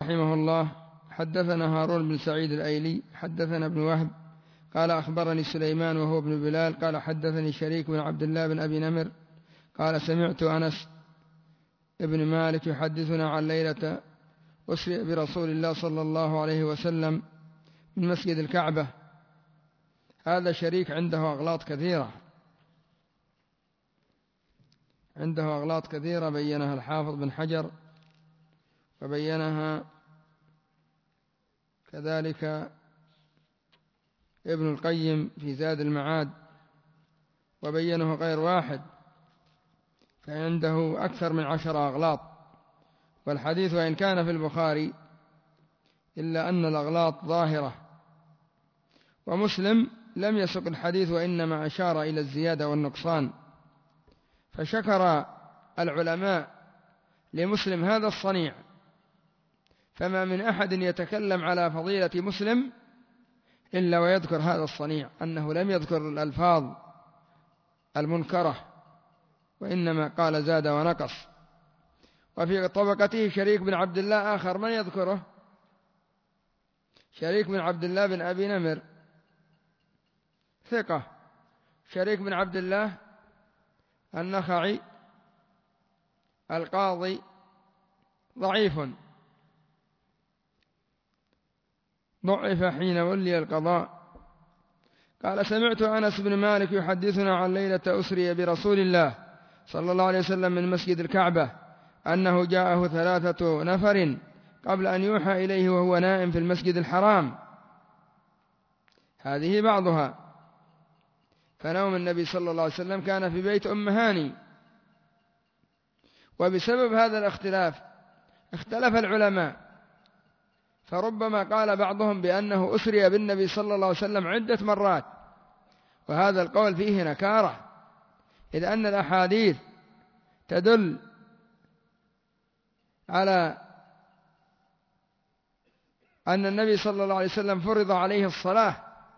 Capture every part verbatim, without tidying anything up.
رحمه الله حدثنا هارون بن سعيد الأيلي حدثنا ابن وهب قال أخبرني سليمان وهو ابن بلال قال حدثني شريك بن عبد الله بن أبي نمر قال سمعت أنس ابن مالك يحدثنا عن ليلة أسري برسول الله صلى الله عليه وسلم من مسجد الكعبة. هذا شريك عنده أغلاط كثيرة عنده أغلاط كثيرة بينها الحافظ بن حجر وبينها كذلك ابن القيم في زاد المعاد وبينه غير واحد، فعنده أكثر من عشر أغلاط. والحديث وإن كان في البخاري إلا أن الأغلاط ظاهرة، ومسلم لم يسق الحديث وإنما أشار إلى الزيادة والنقصان. فشكر العلماء لمسلم هذا الصنيع، فما من أحد يتكلم على فضيلة مسلم إلا ويذكر هذا الصنيع، أنه لم يذكر الألفاظ المنكرة وإنما قال زاد ونقص. وفي طبقته شريك بن عبد الله آخر من يذكره؟ شريك بن عبد الله بن أبي نمر ثقة. شريك بن عبد الله النخعي القاضي ضعيف، ضعف حين ولي القضاء. قال سمعت أنس بن مالك يحدثنا عن ليلة أسري برسول الله صلى الله عليه وسلم من مسجد الكعبة أنه جاءه ثلاثة نفر قبل أن يوحى إليه وهو نائم في المسجد الحرام. هذه بعضها. فنوم النبي صلى الله عليه وسلم كان في بيت أم هاني، وبسبب هذا الاختلاف اختلف العلماء، فربما قال بعضهم بأنه أسري بالنبي صلى الله عليه وسلم عدة مرات، وهذا القول فيه نكارة، إذ أن الأحاديث تدل على أن النبي صلى الله عليه وسلم فرض عليه الصلاة،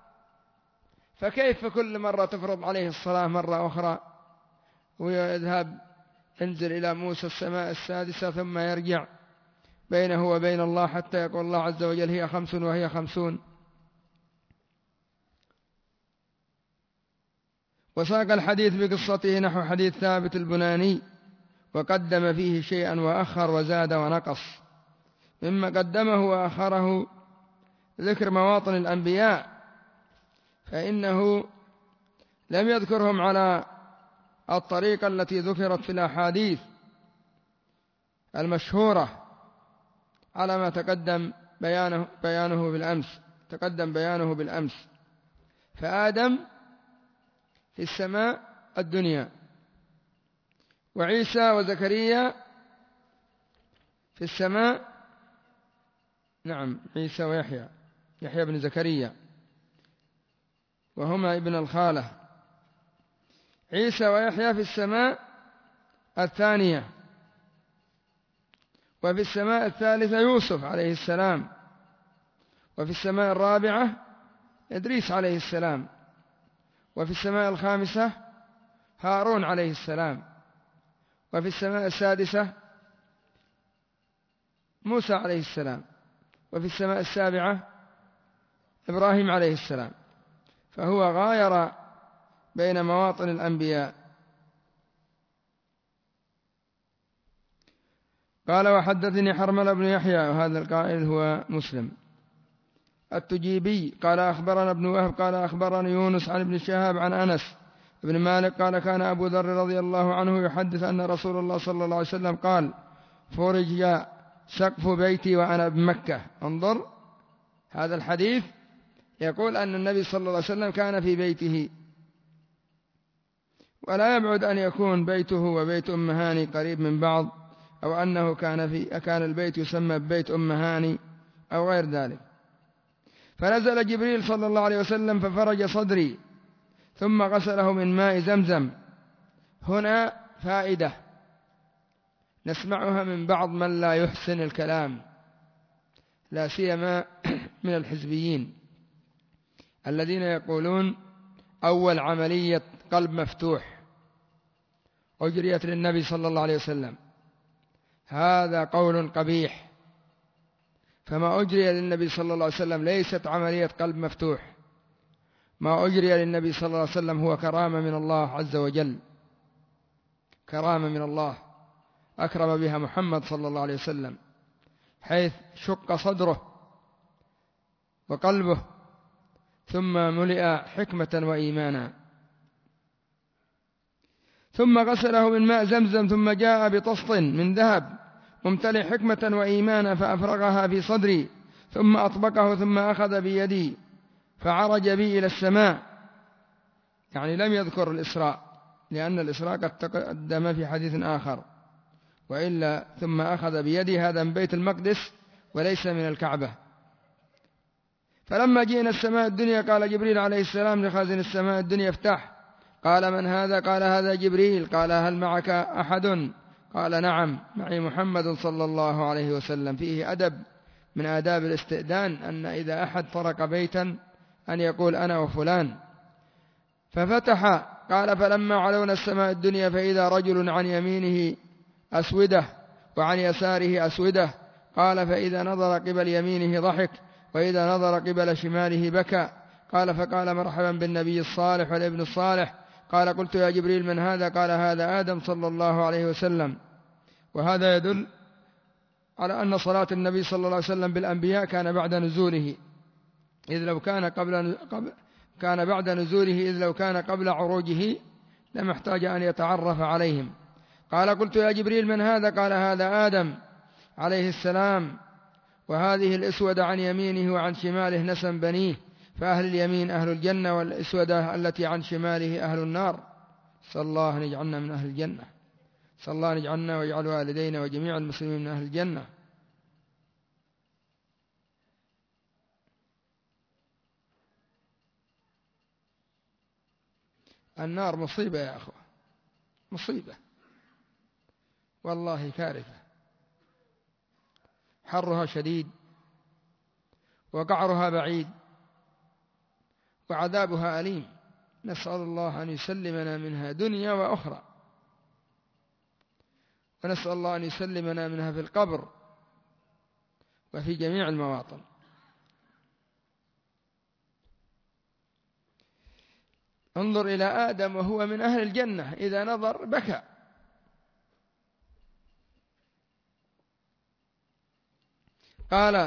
فكيف كل مرة تفرض عليه الصلاة مرة أخرى ويذهب ينزل إلى موسى السماء السادسة ثم يرجع بينه وبين الله حتى يقول الله عز وجل هي خمس وهي خمسون. وساق الحديث بقصته نحو حديث ثابت البناني، وقدم فيه شيئا وأخر وزاد ونقص. مما قدمه وأخره ذكر مواطن الأنبياء، فإنه لم يذكرهم على الطريقة التي ذكرت في الأحاديث المشهورة على ما تقدم بيانه, بيانه بالأمس تقدم بيانه بالأمس. فآدم في السماء الدنيا، وعيسى وزكريا في السماء، نعم عيسى ويحيى يحيى بن زكريا وهما ابن الخالة. عيسى ويحيى في السماء الثانية، وفي السماء الثالثة يوسف عليه السلام، وفي السماء الرابعة إدريس عليه السلام، وفي السماء الخامسة هارون عليه السلام، وفي السماء السادسة موسى عليه السلام، وفي السماء السابعة إبراهيم عليه السلام. فهو غاير بين مواطن الأنبياء. قال وحدثني حرمل بن يحيى، وهذا القائل هو مسلم التجيبي، قال أخبرنا ابن وهب قال أخبرني يونس عن ابن شهاب عن أنس بن مالك قال كان أبو ذر رضي الله عنه يحدث أن رسول الله صلى الله عليه وسلم قال فرج سقف بيتي وأنا بمكة. انظر هذا الحديث يقول أن النبي صلى الله عليه وسلم كان في بيته، ولا يبعد أن يكون بيته وبيت أم هاني قريب من بعض، أو أنه كان, في كان البيت يسمى بيت أم هاني أو غير ذلك. فنزل جبريل صلى الله عليه وسلم ففرج صدري ثم غسله من ماء زمزم. هنا فائدة نسمعها من بعض من لا يحسن الكلام، لا سيما من الحزبيين الذين يقولون أول عملية قلب مفتوح أجريت للنبي صلى الله عليه وسلم. هذا قول قبيح، فما أجري للنبي صلى الله عليه وسلم ليست عملية قلب مفتوح، ما أجري للنبي صلى الله عليه وسلم هو كرامة من الله عز وجل، كرامة من الله أكرم بها محمد صلى الله عليه وسلم، حيث شق صدره وقلبه ثم ملئ حكمة وإيمانا، ثم غسله من ماء زمزم، ثم جاء بطست من ذهب ممتلئ حكمة وإيمانا فأفرغها في صدري، ثم أطبقه، ثم أخذ بيدي فعرج بي إلى السماء. يعني لم يذكر الإسراء، لأن الإسراء قد تقدم في حديث آخر، وإلا ثم أخذ بيدي هذا من بيت المقدس وليس من الكعبة. فلما جئنا السماء الدنيا قال جبريل عليه السلام لخازن السماء الدنيا افتح. قال من هذا؟ قال هذا جبريل. قال هل معك أحد؟ قال نعم معي محمد صلى الله عليه وسلم. فيه أدب من آداب الاستئذان أن إذا أحد طرق بيتا أن يقول أنا وفلان. ففتح. قال فلما علونا السماء الدنيا فإذا رجل عن يمينه أسودة وعن يساره أسودة. قال فإذا نظر قبل يمينه ضحك وإذا نظر قبل شماله بكى. قال فقال مرحبا بالنبي الصالح والابن الصالح. قال قلت يا جبريل من هذا؟ قال هذا آدم صلى الله عليه وسلم. وهذا يدل على أن صلاة النبي صلى الله عليه وسلم بالأنبياء كان بعد نزوله، إذ لو كان قبل كان بعد نزوله إذ لو كان قبل عروجه لم احتاج أن يتعرف عليهم. قال قلت يا جبريل من هذا؟ قال هذا آدم عليه السلام، وهذه الأسودة عن يمينه وعن شماله نسم بنيه، فأهل اليمين أهل الجنة والأسودة التي عن شماله أهل النار. صلى الله أن يجعلنا من أهل الجنة، صلى الله أن يجعلنا ويجعل والدينا وجميع المسلمين من أهل الجنة. النار مصيبة يا أخوة، مصيبة والله، كارثة، حرها شديد وقعرها بعيد وعذابها أليم. نسأل الله أن يسلمنا منها دنيا وأخرى، ونسأل الله أن يسلمنا منها في القبر وفي جميع المواطن. انظر إلى آدم وهو من أهل الجنة، إذا نظر بكى، قال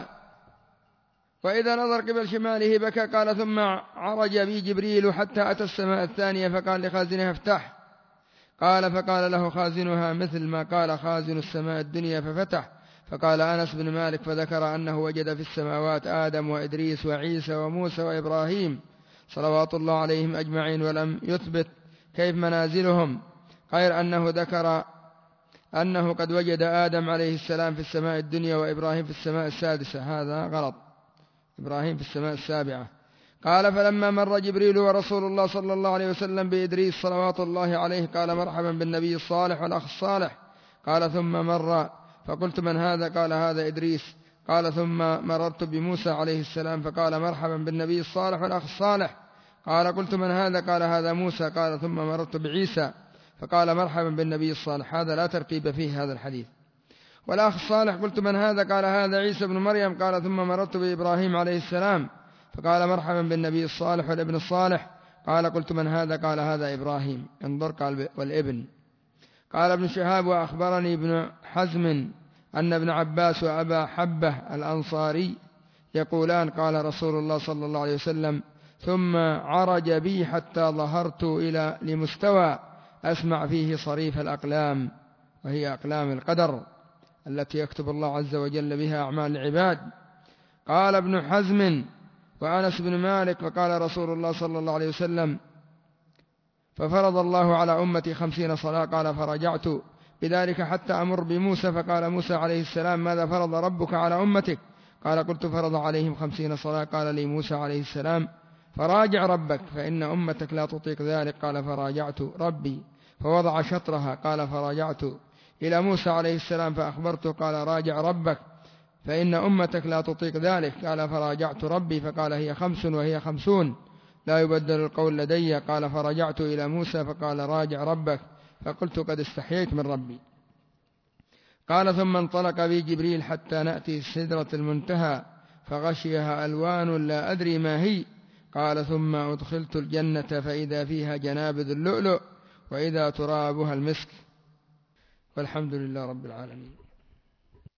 وإذا نظر قبل شماله بكى. قال ثم عرج بي جبريل حتى أتى السماء الثانية فقال لخازنها افتح. قال فقال له خازنها مثل ما قال خازن السماء الدنيا ففتح. فقال أنس بن مالك فذكر أنه وجد في السماوات آدم وإدريس وعيسى وموسى وإبراهيم صلوات الله عليهم أجمعين، ولم يثبت كيف منازلهم، غير أنه ذكر أنه قد وجد آدم عليه السلام في السماء الدنيا وإبراهيم في السماء السادسة. هذا غلط، إبراهيم في السماء السابعة. قال فلما مر جبريل ورسول الله صلى الله عليه وسلم بإدريس صلوات الله عليه قال مرحبا بالنبي الصالح والأخ الصالح. قال ثم مر فقلت من هذا؟ قال هذا إدريس. قال ثم مررت بموسى عليه السلام فقال مرحبا بالنبي الصالح والأخ الصالح. قال قلت من هذا؟ قال هذا موسى. قال ثم مررت بعيسى فقال مرحبا بالنبي الصالح. هذا لا ترقيب فيه هذا الحديث. والأخ الصالح قلت من هذا؟ قال هذا عيسى بن مريم. قال ثم مررت بإبراهيم عليه السلام فقال مرحبا بالنبي الصالح والابن الصالح. قال قلت من هذا؟ قال هذا إبراهيم. انظر قال والابن. قال ابن شهاب وأخبرني ابن حزم أن ابن عباس وأبا حبة الأنصاري يقولان قال رسول الله صلى الله عليه وسلم ثم عرج بي حتى ظهرت إلى لمستوى أسمع فيه صريف الأقلام، وهي أقلام القدر التي يكتب الله عز وجل بها أعمال العباد. قال ابن حزم وأنس بن مالك وقال رسول الله صلى الله عليه وسلم ففرض الله على أمتي خمسين صلاة. قال فرجعت بذلك حتى أمر بموسى فقال موسى عليه السلام ماذا فرض ربك على أمتك؟ قال قلت فرض عليهم خمسين صلاة. قال لي موسى عليه السلام فراجع ربك فإن أمتك لا تطيق ذلك. قال فراجعت ربي فوضع شطرها. قال فراجعت إلى موسى عليه السلام فأخبرته قال راجع ربك فإن أمتك لا تطيق ذلك. قال فراجعت ربي فقال هي خمس وهي خمسون لا يبدل القول لدي. قال فرجعت إلى موسى فقال راجع ربك فقلت قد استحييت من ربي. قال ثم انطلق بي جبريل حتى نأتي سدرة المنتهى فغشيها ألوان لا أدري ما هي. قال ثم أدخلت الجنة فإذا فيها جنابذ اللؤلؤ وإذا ترابها المسك. والحمد لله رب العالمين.